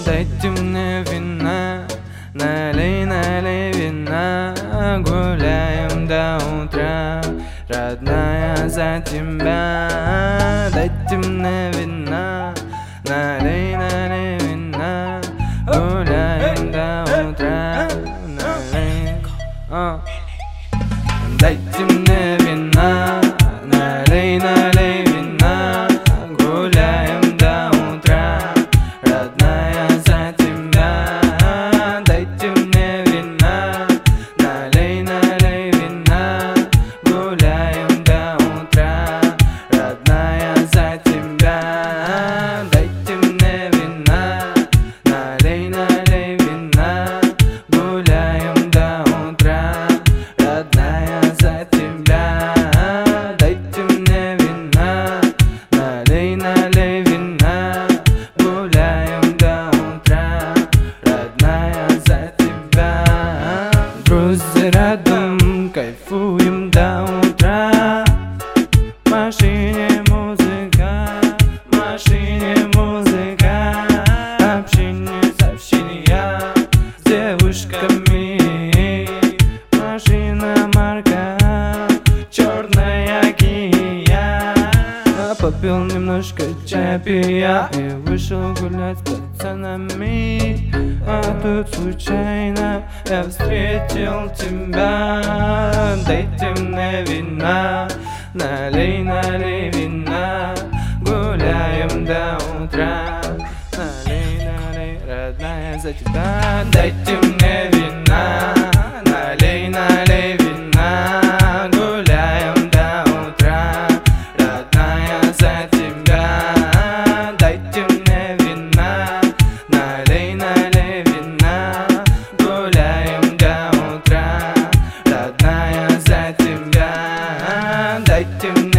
Дайте мне вина, налей, налей вина. Гуляем до утра, родная, за тебя. Дайте мне вина, налей, налей вина. Гуляем до утра, налей. Дайте мне вина, налей, налей вина. Гуляем до утра, родная, за тебя. Дайте мне вина, налей, налей вина. Гуляем до утра, родная, за тебя. Дайте мне вина, налей, налей вина. Гуляем до утра, родная, за тебя. Дайте мне вина, налей, налей вина. Гуляем до утра, родная, за тебя. Друзья рядом, кайфуем до утра. В машине музыка, общение, сообщения с девушками. Машина марка черная Кия. Попил немножко чая пия и вышел гулять с пацанами. А тут случайно я встретил тебя. Дайте мне вина, налей, налей вина. Гуляем до утра, налей, налей, родная, за тебя. Дайте мне вина, налей, налей вина. Гуляем до утра, родная, за тебя. Дайте мне вина, налей, налей вина. Гуляем до утра, родная, за тебя. Дайте мне